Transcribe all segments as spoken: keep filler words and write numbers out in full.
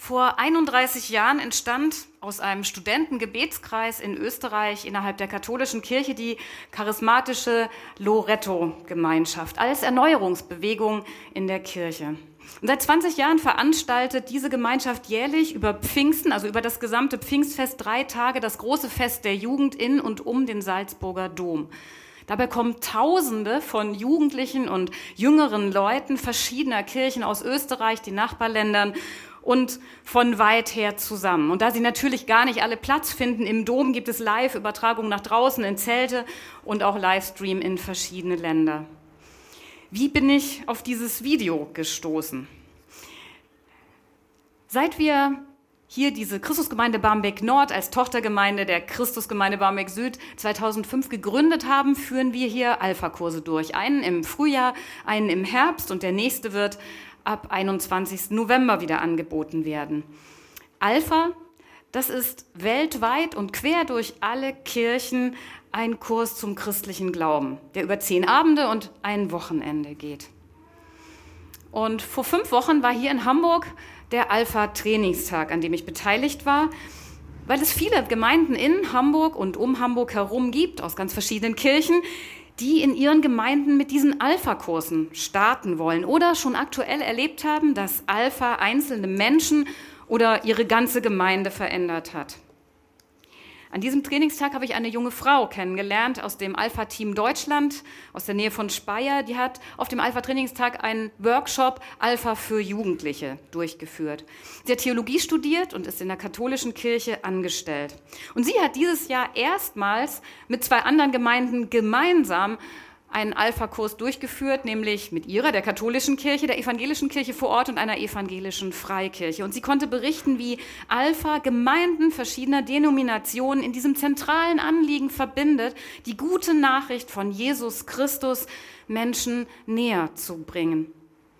Vor einunddreißig Jahren entstand aus einem Studentengebetskreis in Österreich innerhalb der katholischen Kirche die charismatische Loretto-Gemeinschaft als Erneuerungsbewegung in der Kirche. Und seit zwanzig Jahren veranstaltet diese Gemeinschaft jährlich über Pfingsten, also über das gesamte Pfingstfest, drei Tage das große Fest der Jugend in und um den Salzburger Dom. Dabei kommen Tausende von Jugendlichen und jüngeren Leuten verschiedener Kirchen aus Österreich, den Nachbarländern und von weit her zusammen. Und da sie natürlich gar nicht alle Platz finden im Dom, gibt es Live-Übertragungen nach draußen in Zelte und auch Livestream in verschiedene Länder. Wie bin ich auf dieses Video gestoßen? Seit wir hier diese Christusgemeinde Barmbek Nord als Tochtergemeinde der Christusgemeinde Barmbek Süd zweitausendfünf gegründet haben, führen wir hier Alpha-Kurse durch. Einen im Frühjahr, einen im Herbst und der nächste wird ab einundzwanzigsten November wieder angeboten werden. Alpha, das ist weltweit und quer durch alle Kirchen ein Kurs zum christlichen Glauben, der über zehn Abende und ein Wochenende geht. Und vor fünf Wochen war hier in Hamburg der Alpha-Trainingstag, an dem ich beteiligt war, weil es viele Gemeinden in Hamburg und um Hamburg herum gibt, aus ganz verschiedenen Kirchen, die in ihren Gemeinden mit diesen Alpha-Kursen starten wollen oder schon aktuell erlebt haben, dass Alpha einzelne Menschen oder ihre ganze Gemeinde verändert hat. An diesem Trainingstag habe ich eine junge Frau kennengelernt aus dem Alpha-Team Deutschland, aus der Nähe von Speyer. Die hat auf dem Alpha-Trainingstag einen Workshop Alpha für Jugendliche durchgeführt. Sie hat Theologie studiert und ist in der katholischen Kirche angestellt. Und sie hat dieses Jahr erstmals mit zwei anderen Gemeinden gemeinsam einen Alpha-Kurs durchgeführt, nämlich mit ihrer, der katholischen Kirche, der evangelischen Kirche vor Ort und einer evangelischen Freikirche. Und sie konnte berichten, wie Alpha Gemeinden verschiedener Denominationen in diesem zentralen Anliegen verbindet, die gute Nachricht von Jesus Christus Menschen näher zu bringen.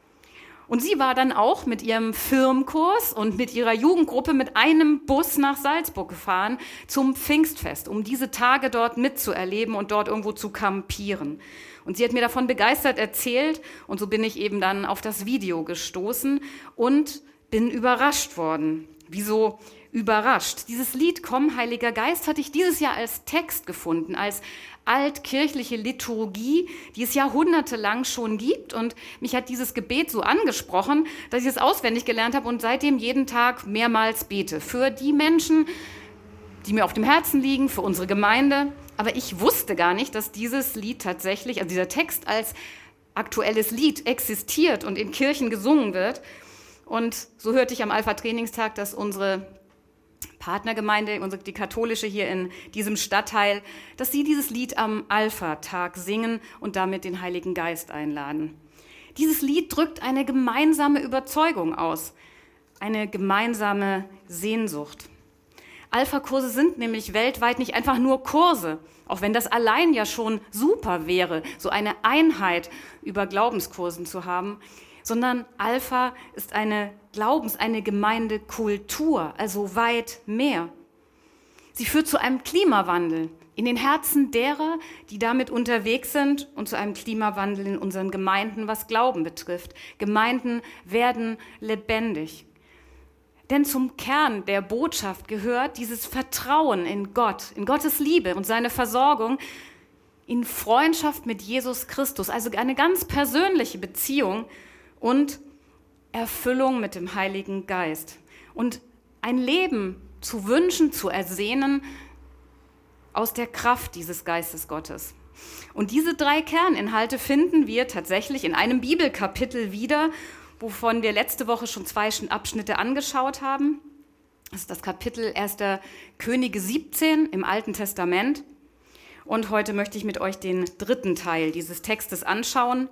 Und sie war dann auch mit ihrem Firmenkurs und mit ihrer Jugendgruppe mit einem Bus nach Salzburg gefahren zum Pfingstfest, um diese Tage dort mitzuerleben und dort irgendwo zu campieren. Und sie hat mir davon begeistert erzählt und so bin ich eben dann auf das Video gestoßen und bin überrascht worden. Wieso überrascht? Dieses Lied Komm, Heiliger Geist hatte ich dieses Jahr als Text gefunden, als altkirchliche Liturgie, die es jahrhundertelang schon gibt. Und mich hat dieses Gebet so angesprochen, dass ich es auswendig gelernt habe und seitdem jeden Tag mehrmals bete. Für die Menschen, die mir auf dem Herzen liegen, für unsere Gemeinde. Aber ich wusste gar nicht, dass dieses Lied tatsächlich, also dieser Text als aktuelles Lied existiert und in Kirchen gesungen wird. Und so hörte ich am Alpha-Trainingstag, dass unsere Partnergemeinde, unsere, die katholische hier in diesem Stadtteil, dass sie dieses Lied am Alpha-Tag singen und damit den Heiligen Geist einladen. Dieses Lied drückt eine gemeinsame Überzeugung aus, eine gemeinsame Sehnsucht. Alpha-Kurse sind nämlich weltweit nicht einfach nur Kurse, auch wenn das allein ja schon super wäre, so eine Einheit über Glaubenskursen zu haben, sondern Alpha ist eine Glaubens-, eine Gemeindekultur, also weit mehr. Sie führt zu einem Klimawandel in den Herzen derer, die damit unterwegs sind und zu einem Klimawandel in unseren Gemeinden, was Glauben betrifft. Gemeinden werden lebendig. Denn zum Kern der Botschaft gehört dieses Vertrauen in Gott, in Gottes Liebe und seine Versorgung, in Freundschaft mit Jesus Christus, also eine ganz persönliche Beziehung und Erfüllung mit dem Heiligen Geist. Und ein Leben zu wünschen, zu ersehnen aus der Kraft dieses Geistes Gottes. Und diese drei Kerninhalte finden wir tatsächlich in einem Bibelkapitel wieder, wovon wir letzte Woche schon zwei Abschnitte angeschaut haben. Das ist das Kapitel erster Könige siebzehn im Alten Testament. Und heute möchte ich mit euch den dritten Teil dieses Textes anschauen.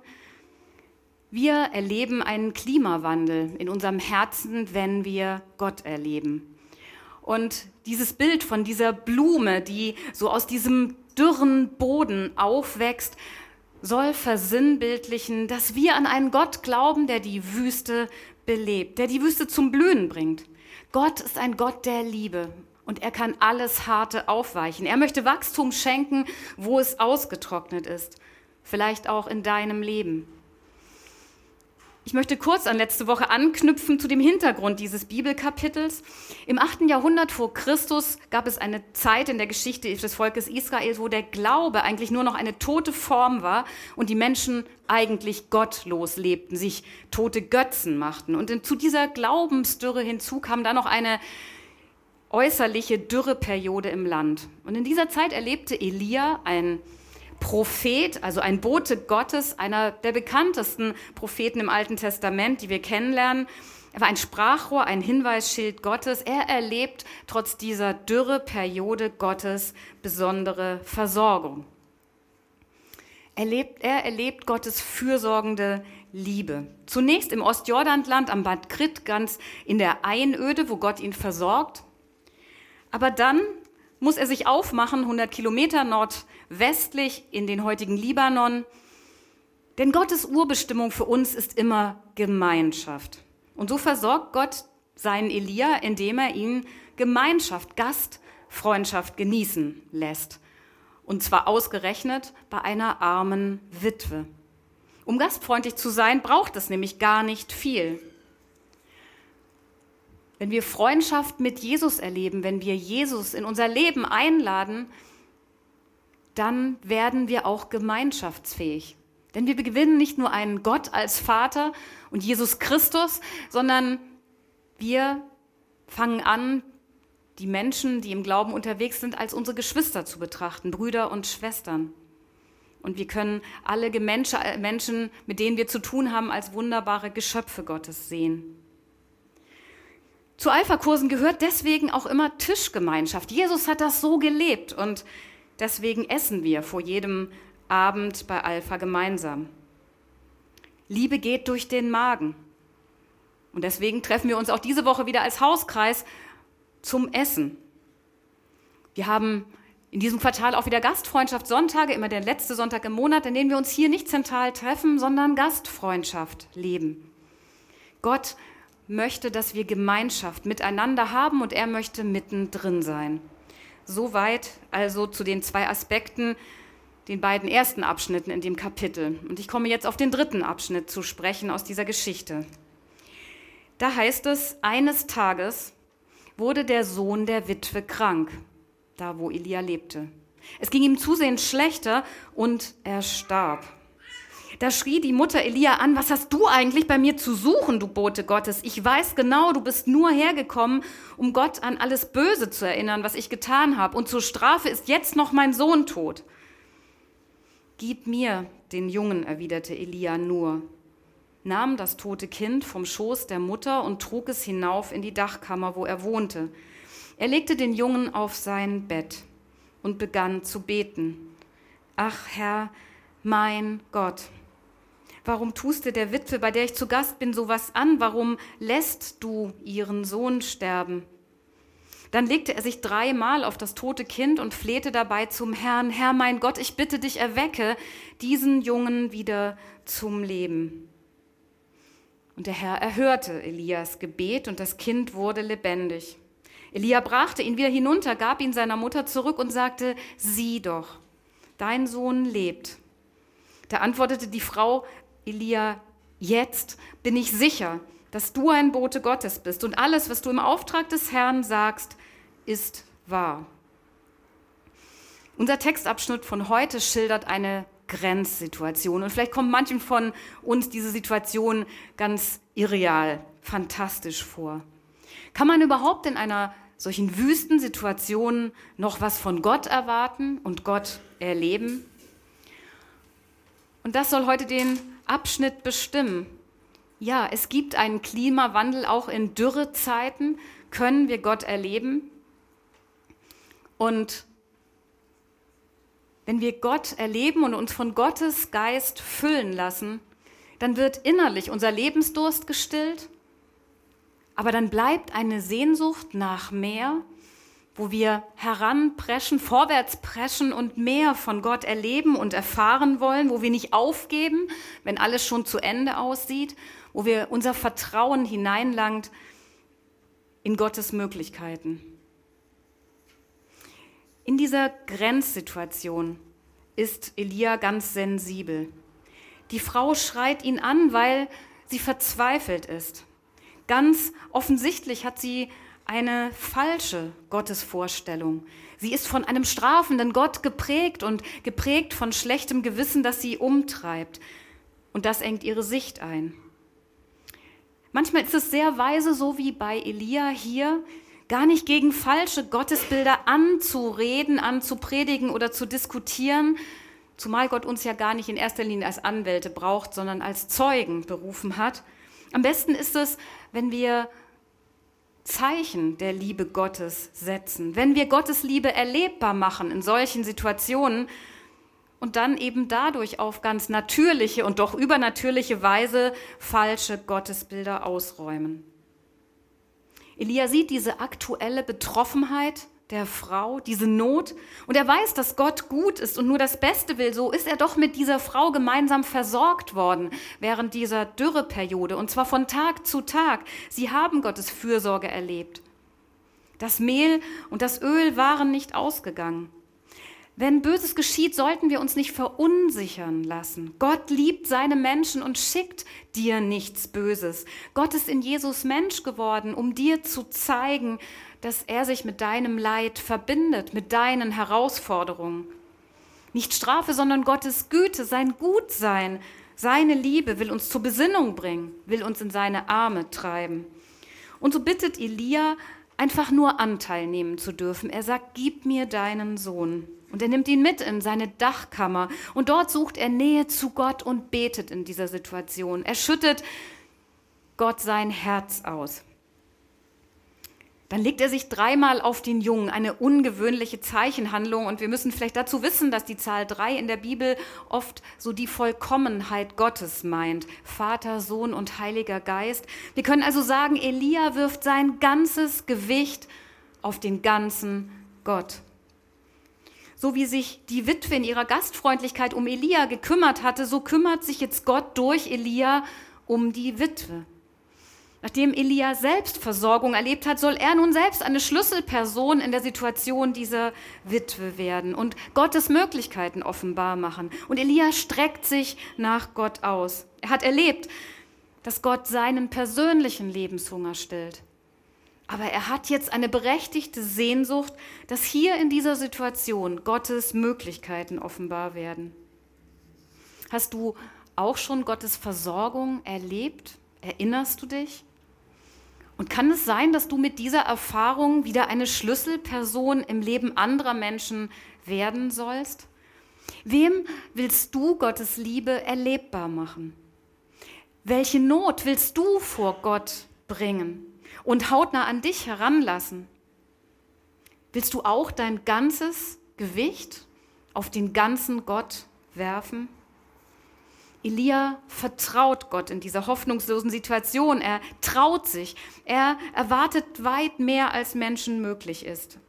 Wir erleben einen Klimawandel in unserem Herzen, wenn wir Gott erleben. Und dieses Bild von dieser Blume, die so aus diesem dürren Boden aufwächst, soll versinnbildlichen, dass wir an einen Gott glauben, der die Wüste belebt, der die Wüste zum Blühen bringt. Gott ist ein Gott der Liebe und er kann alles Harte aufweichen. Er möchte Wachstum schenken, wo es ausgetrocknet ist, vielleicht auch in deinem Leben. Ich möchte kurz an letzte Woche anknüpfen zu dem Hintergrund dieses Bibelkapitels. Im achten Jahrhundert vor Christus gab es eine Zeit in der Geschichte des Volkes Israel, wo der Glaube eigentlich nur noch eine tote Form war und die Menschen eigentlich gottlos lebten, sich tote Götzen machten. Und zu dieser Glaubensdürre hinzu kam dann noch eine äußerliche Dürreperiode im Land. Und in dieser Zeit erlebte Elia, ein Prophet, also ein Bote Gottes, einer der bekanntesten Propheten im Alten Testament, die wir kennenlernen. Er war ein Sprachrohr, ein Hinweisschild Gottes. Er erlebt trotz dieser Dürreperiode Gottes besondere Versorgung. Er erlebt, er erlebt Gottes fürsorgende Liebe. Zunächst im Ostjordanland am Bad Krit, ganz in der Einöde, wo Gott ihn versorgt. Aber dann muss er sich aufmachen, hundert Kilometer nordwestlich in den heutigen Libanon. Denn Gottes Urbestimmung für uns ist immer Gemeinschaft. Und so versorgt Gott seinen Elia, indem er ihn Gemeinschaft, Gastfreundschaft genießen lässt. Und zwar ausgerechnet bei einer armen Witwe. Um gastfreundlich zu sein, braucht es nämlich gar nicht viel. Wenn wir Freundschaft mit Jesus erleben, wenn wir Jesus in unser Leben einladen, dann werden wir auch gemeinschaftsfähig. Denn wir gewinnen nicht nur einen Gott als Vater und Jesus Christus, sondern wir fangen an, die Menschen, die im Glauben unterwegs sind, als unsere Geschwister zu betrachten, Brüder und Schwestern. Und wir können alle Menschen, mit denen wir zu tun haben, als wunderbare Geschöpfe Gottes sehen. Zu Alpha-Kursen gehört deswegen auch immer Tischgemeinschaft. Jesus hat das so gelebt und deswegen essen wir vor jedem Abend bei Alpha gemeinsam. Liebe geht durch den Magen. Und deswegen treffen wir uns auch diese Woche wieder als Hauskreis zum Essen. Wir haben in diesem Quartal auch wieder Gastfreundschaft-Sonntage, immer der letzte Sonntag im Monat, in dem wir uns hier nicht zentral treffen, sondern Gastfreundschaft leben. Gott möchte, dass wir Gemeinschaft miteinander haben und er möchte mittendrin sein. Soweit also zu den zwei Aspekten, den beiden ersten Abschnitten in dem Kapitel. Und ich komme jetzt auf den dritten Abschnitt zu sprechen aus dieser Geschichte. Da heißt es, eines Tages wurde der Sohn der Witwe krank, da wo Elia lebte. Es ging ihm zusehends schlechter und er starb. Da schrie die Mutter Elia an, was hast du eigentlich bei mir zu suchen, du Bote Gottes? Ich weiß genau, du bist nur hergekommen, um Gott an alles Böse zu erinnern, was ich getan habe. Und zur Strafe ist jetzt noch mein Sohn tot. Gib mir den Jungen, erwiderte Elia nur, nahm das tote Kind vom Schoß der Mutter und trug es hinauf in die Dachkammer, wo er wohnte. Er legte den Jungen auf sein Bett und begann zu beten. Ach Herr, mein Gott, warum tust du der Witwe, bei der ich zu Gast bin, sowas an? Warum lässt du ihren Sohn sterben? Dann legte er sich dreimal auf das tote Kind und flehte dabei zum Herrn, Herr, mein Gott, ich bitte dich, erwecke diesen Jungen wieder zum Leben. Und der Herr erhörte Elias Gebet und das Kind wurde lebendig. Elia brachte ihn wieder hinunter, gab ihn seiner Mutter zurück und sagte, sieh doch, dein Sohn lebt. Da antwortete die Frau Elia, jetzt bin ich sicher, dass du ein Bote Gottes bist und alles, was du im Auftrag des Herrn sagst, ist wahr. Unser Textabschnitt von heute schildert eine Grenzsituation und vielleicht kommt manchen von uns diese Situation ganz irreal, fantastisch vor. Kann man überhaupt in einer solchen Wüstensituation noch was von Gott erwarten und Gott erleben? Und das soll heute den Abschnitt bestimmen. Ja, es gibt einen Klimawandel, auch in Dürrezeiten können wir Gott erleben. Und wenn wir Gott erleben und uns von Gottes Geist füllen lassen, dann wird innerlich unser Lebensdurst gestillt, aber dann bleibt eine Sehnsucht nach mehr, wo wir heranpreschen, vorwärts preschen und mehr von Gott erleben und erfahren wollen, wo wir nicht aufgeben, wenn alles schon zu Ende aussieht, wo wir unser Vertrauen hineinlangt in Gottes Möglichkeiten. In dieser Grenzsituation ist Elia ganz sensibel. Die Frau schreit ihn an, weil sie verzweifelt ist. Ganz offensichtlich hat sie eine falsche Gottesvorstellung. Sie ist von einem strafenden Gott geprägt und geprägt von schlechtem Gewissen, das sie umtreibt. Und das engt ihre Sicht ein. Manchmal ist es sehr weise, so wie bei Elia hier, gar nicht gegen falsche Gottesbilder anzureden, anzupredigen oder zu diskutieren, zumal Gott uns ja gar nicht in erster Linie als Anwälte braucht, sondern als Zeugen berufen hat. Am besten ist es, wenn wir Zeichen der Liebe Gottes setzen, wenn wir Gottes Liebe erlebbar machen in solchen Situationen und dann eben dadurch auf ganz natürliche und doch übernatürliche Weise falsche Gottesbilder ausräumen. Elia sieht diese aktuelle Betroffenheit der Frau, diese Not, und er weiß, dass Gott gut ist und nur das Beste will. So ist er doch mit dieser Frau gemeinsam versorgt worden während dieser Dürreperiode, und zwar von Tag zu Tag. Sie haben Gottes Fürsorge erlebt. Das Mehl und das Öl waren nicht ausgegangen. Wenn Böses geschieht, sollten wir uns nicht verunsichern lassen. Gott liebt seine Menschen und schickt dir nichts Böses. Gott ist in Jesus Mensch geworden, um dir zu zeigen, dass er sich mit deinem Leid verbindet, mit deinen Herausforderungen. Nicht Strafe, sondern Gottes Güte, sein Gutsein, seine Liebe will uns zur Besinnung bringen, will uns in seine Arme treiben. Und so bittet Elia, einfach nur Anteil nehmen zu dürfen. Er sagt, gib mir deinen Sohn. Und er nimmt ihn mit in seine Dachkammer. Und dort sucht er Nähe zu Gott und betet in dieser Situation. Er schüttet Gott sein Herz aus. Dann legt er sich dreimal auf den Jungen, eine ungewöhnliche Zeichenhandlung. Und wir müssen vielleicht dazu wissen, dass die Zahl drei in der Bibel oft so die Vollkommenheit Gottes meint. Vater, Sohn und Heiliger Geist. Wir können also sagen, Elia wirft sein ganzes Gewicht auf den ganzen Gott. So wie sich die Witwe in ihrer Gastfreundlichkeit um Elia gekümmert hatte, so kümmert sich jetzt Gott durch Elia um die Witwe. Nachdem Elia selbst Versorgung erlebt hat, soll er nun selbst eine Schlüsselperson in der Situation dieser Witwe werden und Gottes Möglichkeiten offenbar machen. Und Elia streckt sich nach Gott aus. Er hat erlebt, dass Gott seinen persönlichen Lebenshunger stillt. Aber er hat jetzt eine berechtigte Sehnsucht, dass hier in dieser Situation Gottes Möglichkeiten offenbar werden. Hast du auch schon Gottes Versorgung erlebt? Erinnerst du dich? Und kann es sein, dass du mit dieser Erfahrung wieder eine Schlüsselperson im Leben anderer Menschen werden sollst? Wem willst du Gottes Liebe erlebbar machen? Welche Not willst du vor Gott bringen und hautnah an dich heranlassen? Willst du auch dein ganzes Gewicht auf den ganzen Gott werfen? Elia vertraut Gott in dieser hoffnungslosen Situation. Er traut sich. Er erwartet weit mehr, als Menschen möglich ist.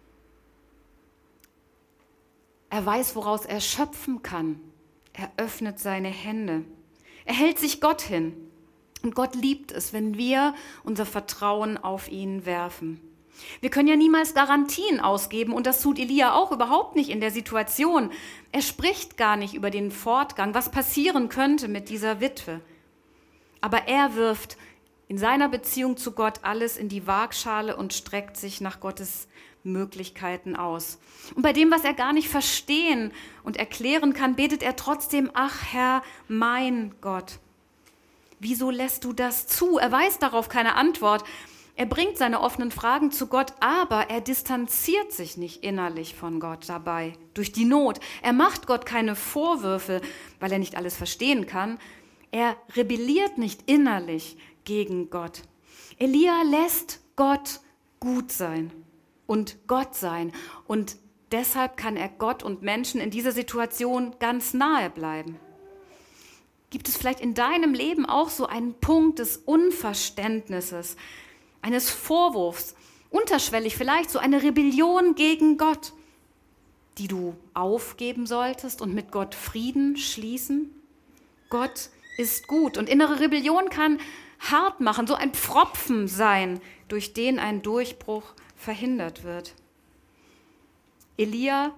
Er weiß, woraus er schöpfen kann. Er öffnet seine Hände. Er hält sich Gott hin. Und Gott liebt es, wenn wir unser Vertrauen auf ihn werfen. Wir können ja niemals Garantien ausgeben, und das tut Elia auch überhaupt nicht in der Situation. Er spricht gar nicht über den Fortgang, was passieren könnte mit dieser Witwe. Aber er wirft in seiner Beziehung zu Gott alles in die Waagschale und streckt sich nach Gottes Möglichkeiten aus. Und bei dem, was er gar nicht verstehen und erklären kann, betet er trotzdem, ach Herr, mein Gott. Wieso lässt du das zu? Er weiß darauf keine Antwort. Er bringt seine offenen Fragen zu Gott, aber er distanziert sich nicht innerlich von Gott dabei, durch die Not. Er macht Gott keine Vorwürfe, weil er nicht alles verstehen kann. Er rebelliert nicht innerlich gegen Gott. Elia lässt Gott gut sein und Gott sein. Und deshalb kann er Gott und Menschen in dieser Situation ganz nahe bleiben. Gibt es vielleicht in deinem Leben auch so einen Punkt des Unverständnisses, eines Vorwurfs, unterschwellig vielleicht so eine Rebellion gegen Gott, die du aufgeben solltest und mit Gott Frieden schließen? Gott ist gut, und innere Rebellion kann hart machen, so ein Pfropfen sein, durch den ein Durchbruch verhindert wird. Elia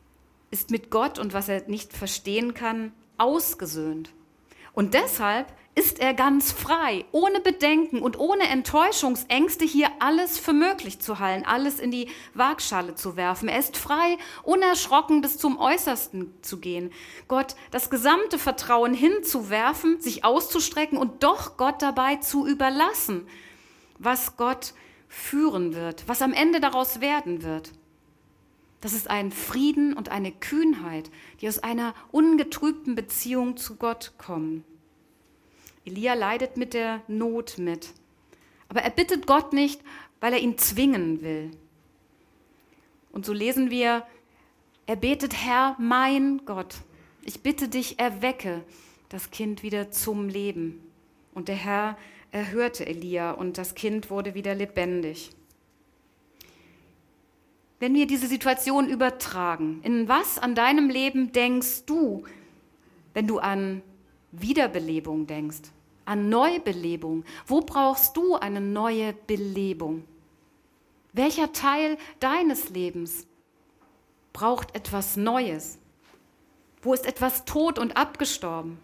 ist mit Gott und was er nicht verstehen kann, ausgesöhnt. Und deshalb ist er ganz frei, ohne Bedenken und ohne Enttäuschungsängste hier alles für möglich zu halten, alles in die Waagschale zu werfen. Er ist frei, unerschrocken bis zum Äußersten zu gehen, Gott das gesamte Vertrauen hinzuwerfen, sich auszustrecken und doch Gott dabei zu überlassen, was Gott führen wird, was am Ende daraus werden wird. Das ist ein Frieden und eine Kühnheit, die aus einer ungetrübten Beziehung zu Gott kommen. Elia leidet mit der Not mit. Aber er bittet Gott nicht, weil er ihn zwingen will. Und so lesen wir, er betet, Herr, mein Gott, ich bitte dich, erwecke das Kind wieder zum Leben. Und der Herr erhörte Elia und das Kind wurde wieder lebendig. Wenn wir diese Situation übertragen, in was an deinem Leben denkst du, wenn du an Wiederbelebung denkst, an Neubelebung? Wo brauchst du eine neue Belebung? Welcher Teil deines Lebens braucht etwas Neues? Wo ist etwas tot und abgestorben?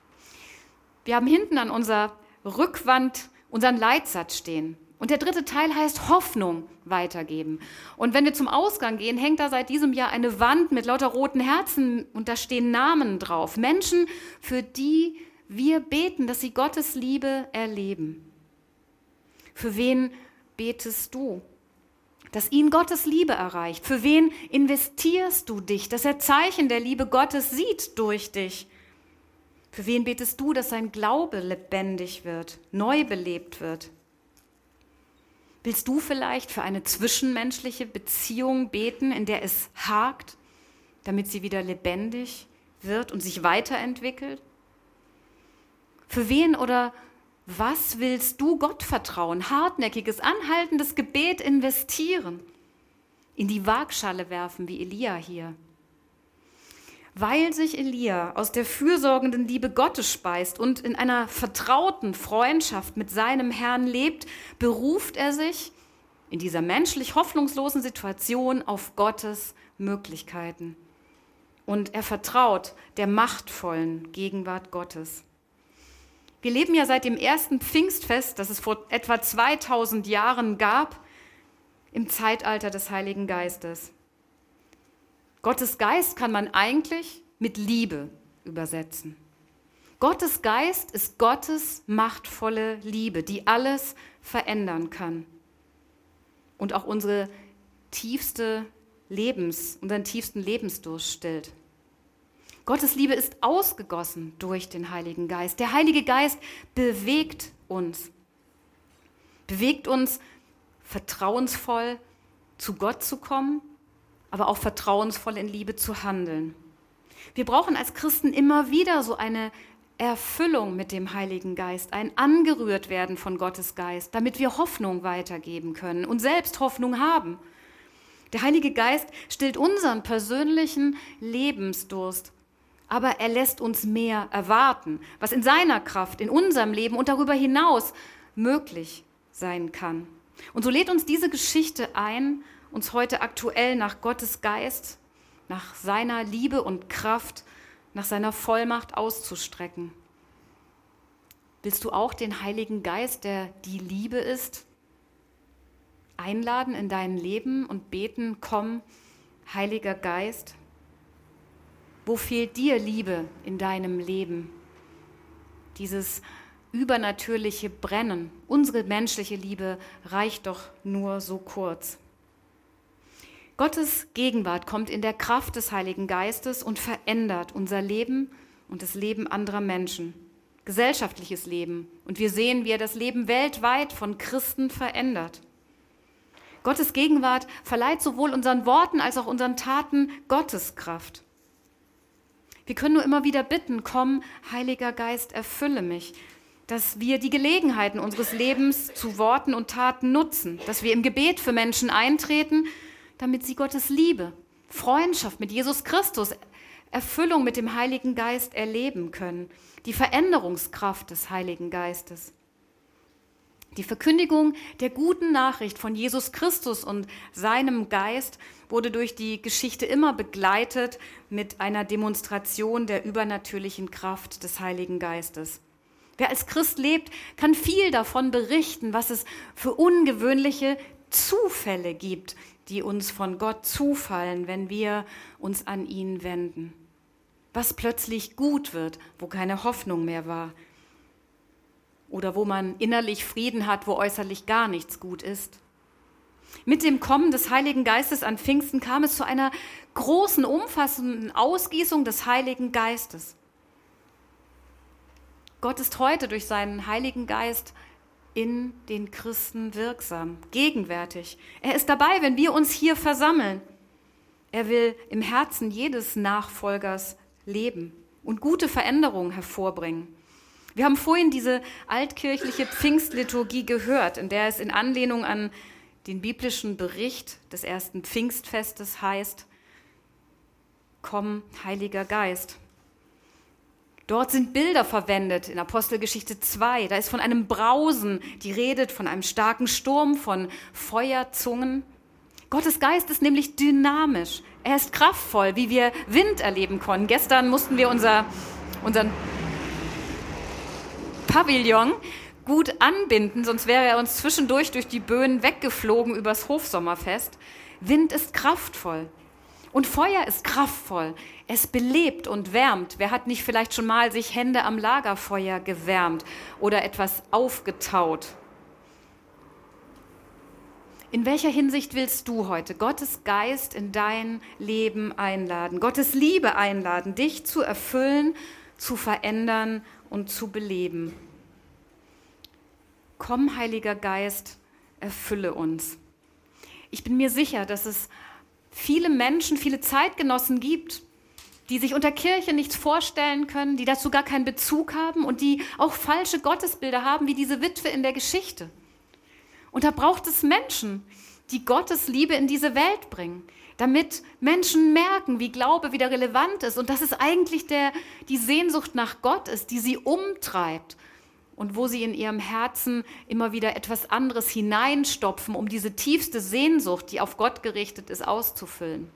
Wir haben hinten an unserer Rückwand unseren Leitsatz stehen. Und der dritte Teil heißt Hoffnung weitergeben. Und wenn wir zum Ausgang gehen, hängt da seit diesem Jahr eine Wand mit lauter roten Herzen und da stehen Namen drauf. Menschen, für die wir beten, dass sie Gottes Liebe erleben. Für wen betest du? Dass ihn Gottes Liebe erreicht. Für wen investierst du dich, dass er Zeichen der Liebe Gottes sieht durch dich? Für wen betest du, dass sein Glaube lebendig wird, neu belebt wird? Willst du vielleicht für eine zwischenmenschliche Beziehung beten, in der es hakt, damit sie wieder lebendig wird und sich weiterentwickelt? Für wen oder was willst du Gott vertrauen? Hartnäckiges, anhaltendes Gebet investieren, in die Waagschale werfen, wie Elia hier. Weil sich Elia aus der fürsorgenden Liebe Gottes speist und in einer vertrauten Freundschaft mit seinem Herrn lebt, beruft er sich in dieser menschlich hoffnungslosen Situation auf Gottes Möglichkeiten. Und er vertraut der machtvollen Gegenwart Gottes. Wir leben ja seit dem ersten Pfingstfest, das es vor etwa zweitausend Jahren gab, im Zeitalter des Heiligen Geistes. Gottes Geist kann man eigentlich mit Liebe übersetzen. Gottes Geist ist Gottes machtvolle Liebe, die alles verändern kann und auch unsere tiefste Lebens, unseren tiefsten Lebensdurst stillt. Gottes Liebe ist ausgegossen durch den Heiligen Geist. Der Heilige Geist bewegt uns, bewegt uns, vertrauensvoll zu Gott zu kommen, aber auch vertrauensvoll in Liebe zu handeln. Wir brauchen als Christen immer wieder so eine Erfüllung mit dem Heiligen Geist, ein Angerührtwerden von Gottes Geist, damit wir Hoffnung weitergeben können und selbst Hoffnung haben. Der Heilige Geist stillt unseren persönlichen Lebensdurst, aber er lässt uns mehr erwarten, was in seiner Kraft, in unserem Leben und darüber hinaus möglich sein kann. Und so lädt uns diese Geschichte ein, uns heute aktuell nach Gottes Geist, nach seiner Liebe und Kraft, nach seiner Vollmacht auszustrecken. Willst du auch den Heiligen Geist, der die Liebe ist, einladen in dein Leben und beten, komm, Heiliger Geist? Wo fehlt dir Liebe in deinem Leben? Dieses übernatürliche Brennen, unsere menschliche Liebe reicht doch nur so kurz. Gottes Gegenwart kommt in der Kraft des Heiligen Geistes und verändert unser Leben und das Leben anderer Menschen, gesellschaftliches Leben. Und wir sehen, wie er das Leben weltweit von Christen verändert. Gottes Gegenwart verleiht sowohl unseren Worten als auch unseren Taten Gotteskraft. Wir können nur immer wieder bitten, komm, Heiliger Geist, erfülle mich, dass wir die Gelegenheiten unseres Lebens zu Worten und Taten nutzen, dass wir im Gebet für Menschen eintreten, damit sie Gottes Liebe, Freundschaft mit Jesus Christus, Erfüllung mit dem Heiligen Geist erleben können, die Veränderungskraft des Heiligen Geistes. Die Verkündigung der guten Nachricht von Jesus Christus und seinem Geist wurde durch die Geschichte immer begleitet mit einer Demonstration der übernatürlichen Kraft des Heiligen Geistes. Wer als Christ lebt, kann viel davon berichten, was es für ungewöhnliche Zufälle gibt, die uns von Gott zufallen, wenn wir uns an ihn wenden. Was plötzlich gut wird, wo keine Hoffnung mehr war. Oder wo man innerlich Frieden hat, wo äußerlich gar nichts gut ist. Mit dem Kommen des Heiligen Geistes an Pfingsten kam es zu einer großen, umfassenden Ausgießung des Heiligen Geistes. Gott ist heute durch seinen Heiligen Geist in den Christen wirksam, gegenwärtig. Er ist dabei, wenn wir uns hier versammeln. Er will im Herzen jedes Nachfolgers leben und gute Veränderungen hervorbringen. Wir haben vorhin diese altkirchliche Pfingstliturgie gehört, in der es in Anlehnung an den biblischen Bericht des ersten Pfingstfestes heißt: Komm, Heiliger Geist. Dort sind Bilder verwendet in Apostelgeschichte zwei. Da ist von einem Brausen die Rede, von einem starken Sturm, von Feuerzungen. Gottes Geist ist nämlich dynamisch. Er ist kraftvoll, wie wir Wind erleben konnten. Gestern mussten wir unser, unseren Pavillon gut anbinden, sonst wäre er uns zwischendurch durch die Böen weggeflogen übers Hofsommerfest. Wind ist kraftvoll. Und Feuer ist kraftvoll. Es belebt und wärmt. Wer hat nicht vielleicht schon mal sich Hände am Lagerfeuer gewärmt oder etwas aufgetaut? In welcher Hinsicht willst du heute Gottes Geist in dein Leben einladen, Gottes Liebe einladen, dich zu erfüllen, zu verändern und zu beleben? Komm, Heiliger Geist, erfülle uns. Ich bin mir sicher, dass es viele Menschen, viele Zeitgenossen gibt, die sich unter Kirche nichts vorstellen können, die dazu gar keinen Bezug haben und die auch falsche Gottesbilder haben, wie diese Witwe in der Geschichte. Und da braucht es Menschen, die Gottes Liebe in diese Welt bringen, damit Menschen merken, wie Glaube wieder relevant ist und dass es eigentlich der, die Sehnsucht nach Gott ist, die sie umtreibt und wo sie in ihrem Herzen immer wieder etwas anderes hineinstopfen, um diese tiefste Sehnsucht, die auf Gott gerichtet ist, auszufüllen.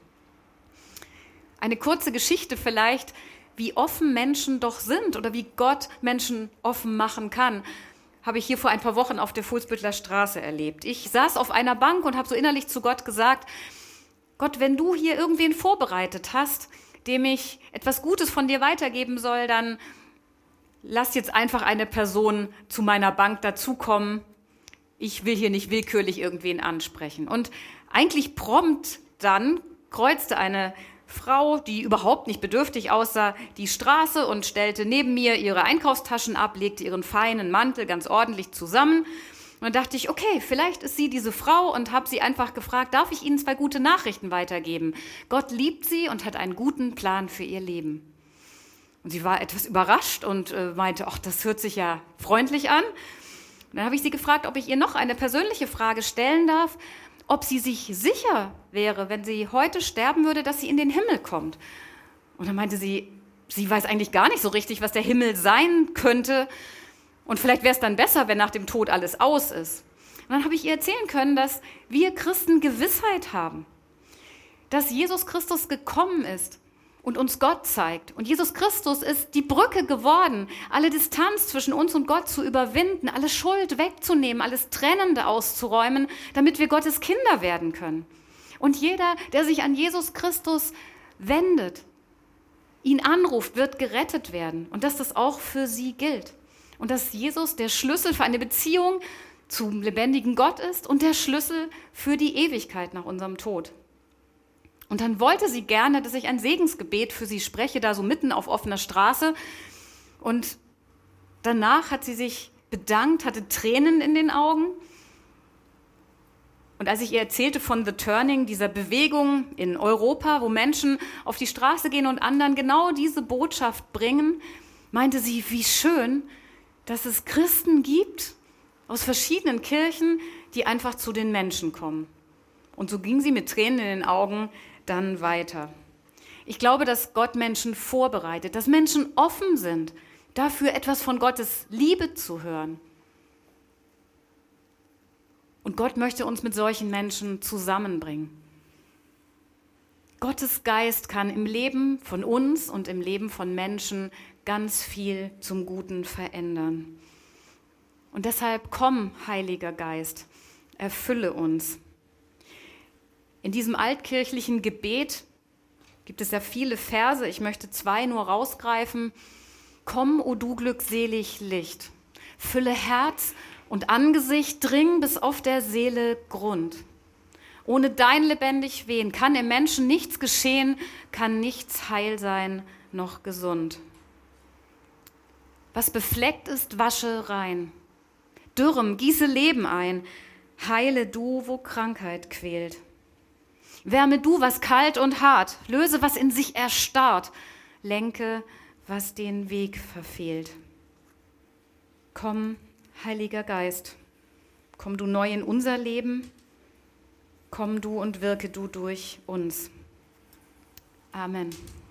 Eine kurze Geschichte vielleicht, wie offen Menschen doch sind oder wie Gott Menschen offen machen kann, habe ich hier vor ein paar Wochen auf der Fuhlsbüttler Straße erlebt. Ich saß auf einer Bank und habe so innerlich zu Gott gesagt: Gott, wenn du hier irgendwen vorbereitet hast, dem ich etwas Gutes von dir weitergeben soll, dann lass jetzt einfach eine Person zu meiner Bank dazukommen. Ich will hier nicht willkürlich irgendwen ansprechen. Und eigentlich prompt dann kreuzte eine Frau, die überhaupt nicht bedürftig aussah, die Straße und stellte neben mir ihre Einkaufstaschen ab, legte ihren feinen Mantel ganz ordentlich zusammen. Und dann dachte ich, okay, vielleicht ist sie diese Frau, und habe sie einfach gefragt, darf ich Ihnen zwei gute Nachrichten weitergeben? Gott liebt sie und hat einen guten Plan für ihr Leben. Und sie war etwas überrascht und äh, meinte, ach, das hört sich ja freundlich an. Und dann habe ich sie gefragt, ob ich ihr noch eine persönliche Frage stellen darf, ob sie sich sicher wäre, wenn sie heute sterben würde, dass sie in den Himmel kommt. Und dann meinte sie, sie weiß eigentlich gar nicht so richtig, was der Himmel sein könnte. Und vielleicht wäre es dann besser, wenn nach dem Tod alles aus ist. Und dann habe ich ihr erzählen können, dass wir Christen Gewissheit haben, dass Jesus Christus gekommen ist und uns Gott zeigt. Und Jesus Christus ist die Brücke geworden, alle Distanz zwischen uns und Gott zu überwinden, alle Schuld wegzunehmen, alles Trennende auszuräumen, damit wir Gottes Kinder werden können. Und jeder, der sich an Jesus Christus wendet, ihn anruft, wird gerettet werden. Und dass das auch für sie gilt. Und dass Jesus der Schlüssel für eine Beziehung zum lebendigen Gott ist und der Schlüssel für die Ewigkeit nach unserem Tod. Und dann wollte sie gerne, dass ich ein Segensgebet für sie spreche, da so mitten auf offener Straße. Und danach hat sie sich bedankt, hatte Tränen in den Augen. Und als ich ihr erzählte von The Turning, dieser Bewegung in Europa, wo Menschen auf die Straße gehen und anderen genau diese Botschaft bringen, meinte sie, wie schön, dass es Christen gibt aus verschiedenen Kirchen, die einfach zu den Menschen kommen. Und so ging sie mit Tränen in den Augen dann weiter. Ich glaube, dass Gott Menschen vorbereitet, dass Menschen offen sind, dafür etwas von Gottes Liebe zu hören. Und Gott möchte uns mit solchen Menschen zusammenbringen. Gottes Geist kann im Leben von uns und im Leben von Menschen ganz viel zum Guten verändern. Und deshalb komm, Heiliger Geist, erfülle uns. In diesem altkirchlichen Gebet gibt es ja viele Verse, ich möchte zwei nur rausgreifen. Komm, o du glückselig Licht, fülle Herz und Angesicht, dring bis auf der Seele Grund. Ohne dein lebendig Wehen kann im Menschen nichts geschehen, kann nichts heil sein noch gesund. Was befleckt ist, wasche rein. Dürrem gieße Leben ein, heile du, wo Krankheit quält. Wärme du, was kalt und hart, löse, was in sich erstarrt, lenke, was den Weg verfehlt. Komm, Heiliger Geist, komm du neu in unser Leben, komm du und wirke du durch uns. Amen.